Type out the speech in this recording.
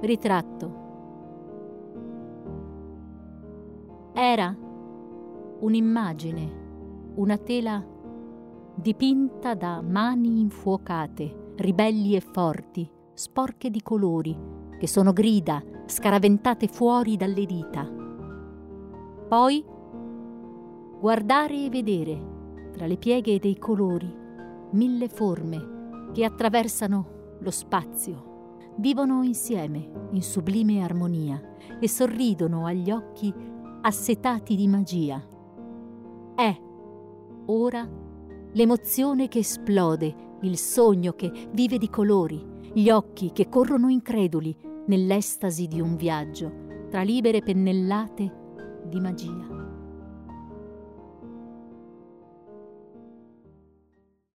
Ritratto. Era un'immagine, una tela dipinta da mani infuocate, ribelli e forti, sporche di colori, che sono grida scaraventate fuori dalle dita. Poi guardare e vedere, tra le pieghe dei colori, 1000 forme che attraversano lo spazio, vivono insieme in sublime armonia e sorridono agli occhi assetati di magia. È ora l'emozione che esplode, il sogno che vive di colori, gli occhi che corrono increduli nell'estasi di un viaggio tra libere pennellate di magia.